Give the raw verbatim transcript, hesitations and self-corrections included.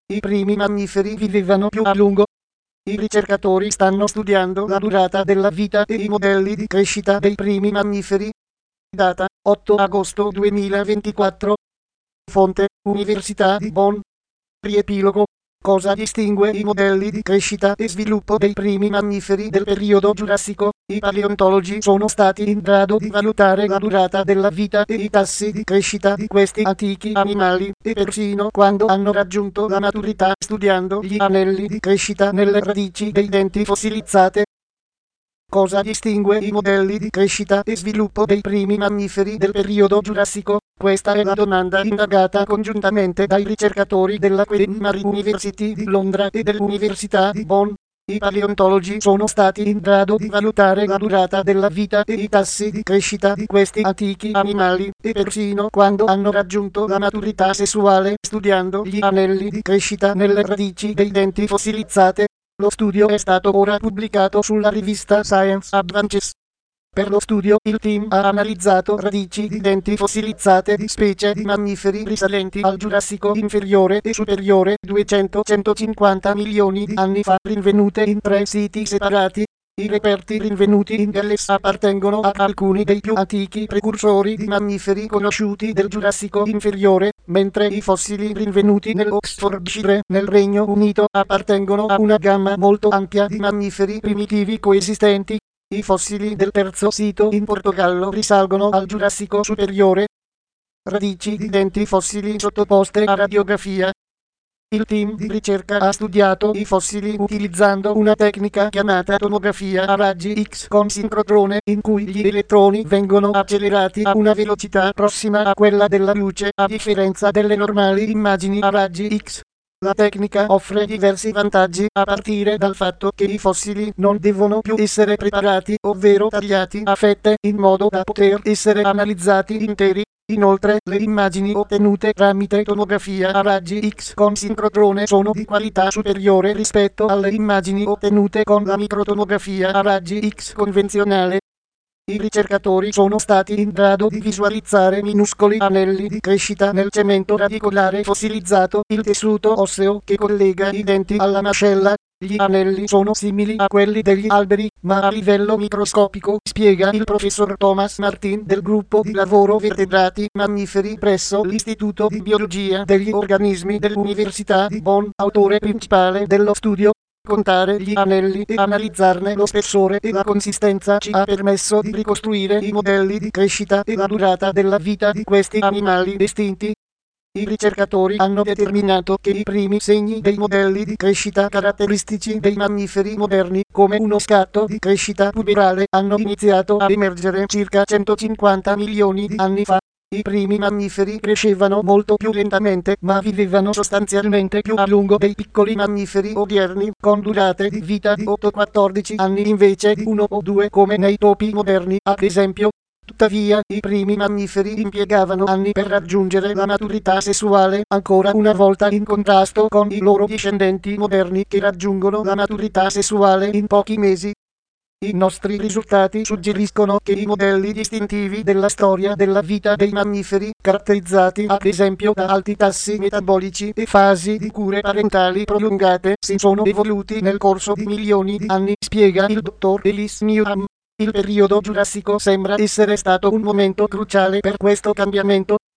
I primi mammiferi vivevano più a lungo. I ricercatori stanno studiando la durata della vita e i modelli di crescita dei primi mammiferi. Data otto agosto duemilaventiquattro. Fonte: Università di Bonn. Riepilogo. Cosa distingue i modelli di crescita e sviluppo dei primi mammiferi del periodo giurassico? I paleontologi sono stati in grado di valutare la durata della vita e i tassi di crescita di questi antichi animali, e persino quando hanno raggiunto la maturità, studiando gli anelli di crescita nelle radici dei denti fossilizzate. Cosa distingue i modelli di crescita e sviluppo dei primi mammiferi del periodo giurassico? Questa è la domanda indagata congiuntamente dai ricercatori della Queen Mary University di Londra e dell'Università di Bonn. I paleontologi sono stati in grado di valutare la durata della vita e i tassi di crescita di questi antichi animali, e persino quando hanno raggiunto la maturità sessuale, studiando gli anelli di crescita nelle radici dei denti fossilizzate. Lo studio è stato ora pubblicato sulla rivista Science Advances. Per lo studio, il team ha analizzato radici di denti fossilizzate di specie di mammiferi risalenti al Giurassico inferiore e superiore duecento centocinquanta milioni di anni fa, rinvenute in tre siti separati. I reperti rinvenuti in Galles appartengono a alcuni dei più antichi precursori di mammiferi conosciuti del Giurassico inferiore, mentre i fossili rinvenuti nell'Oxfordshire, nel Regno Unito, appartengono a una gamma molto ampia di mammiferi primitivi coesistenti. I fossili del terzo sito in Portogallo risalgono al Giurassico superiore. Radici di denti fossili sottoposte a radiografia. Il team di ricerca ha studiato i fossili utilizzando una tecnica chiamata tomografia a raggi X con sincrotrone, in cui gli elettroni vengono accelerati a una velocità prossima a quella della luce, a differenza delle normali immagini a raggi X. La tecnica offre diversi vantaggi, a partire dal fatto che i fossili non devono più essere preparati, ovvero tagliati a fette, in modo da poter essere analizzati interi. Inoltre, le immagini ottenute tramite tomografia a raggi X con sincrotrone sono di qualità superiore rispetto alle immagini ottenute con la microtomografia a raggi X convenzionale. I ricercatori sono stati in grado di visualizzare minuscoli anelli di crescita nel cemento radicolare fossilizzato, il tessuto osseo che collega i denti alla mascella. Gli anelli sono simili a quelli degli alberi, ma a livello microscopico, spiega il professor Thomas Martin del gruppo di lavoro vertebrati mammiferi presso l'Istituto di Biologia degli Organismi dell'Università di Bonn, autore principale dello studio. Contare gli anelli e analizzarne lo spessore e la consistenza ci ha permesso di ricostruire i modelli di crescita e la durata della vita di questi animali estinti. I ricercatori hanno determinato che i primi segni dei modelli di crescita caratteristici dei mammiferi moderni, come uno scatto di crescita puberale, hanno iniziato a emergere circa centocinquanta milioni di anni fa. I primi mammiferi crescevano molto più lentamente, ma vivevano sostanzialmente più a lungo dei piccoli mammiferi odierni, con durate di vita di otto quattordici anni invece di uno o due come nei topi moderni, ad esempio. Tuttavia, i primi mammiferi impiegavano anni per raggiungere la maturità sessuale, ancora una volta in contrasto con i loro discendenti moderni che raggiungono la maturità sessuale in pochi mesi. I nostri risultati suggeriscono che i modelli distintivi della storia della vita dei mammiferi, caratterizzati ad esempio da alti tassi metabolici e fasi di cure parentali prolungate, si sono evoluti nel corso di milioni di anni, spiega il dottor Ellis Newham. Il periodo giurassico sembra essere stato un momento cruciale per questo cambiamento.